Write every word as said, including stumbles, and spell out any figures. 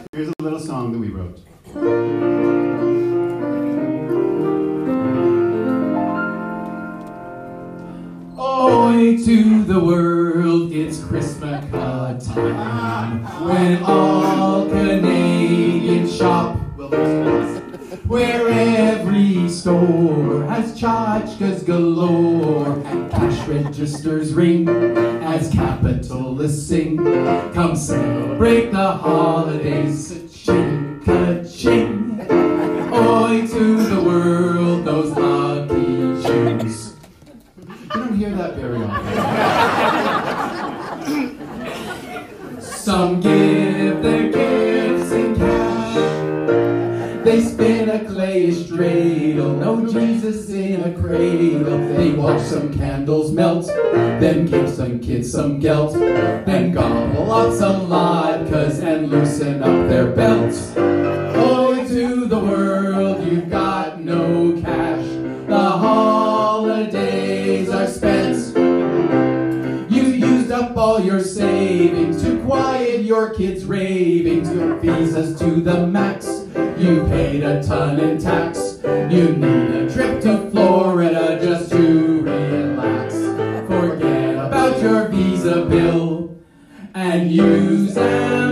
Here's a little song that we wrote. Oi to the world, it's Christmas time, when all Canadians shop, where every store has tchotchkes galore, and cash registers ring as capitalists sing. Come celebrate the holidays, ching ka-ching. Oi to the world, those lucky Jews. You don't hear that very often. Some give their gifts in cash. They spin a clayish dreidel, no Jesus in a cradle. They watch some candles melt, then give some kids some gelt, then gobble lots of latkes and loosen up their belts. Oi to the world, you've got no cash. The holidays are spent. You used up all your savings to quiet your kids' ravings. Your visas to the max. You paid a ton in tax. You need a trip to Florida just to relax. Forget about your visa bill and use them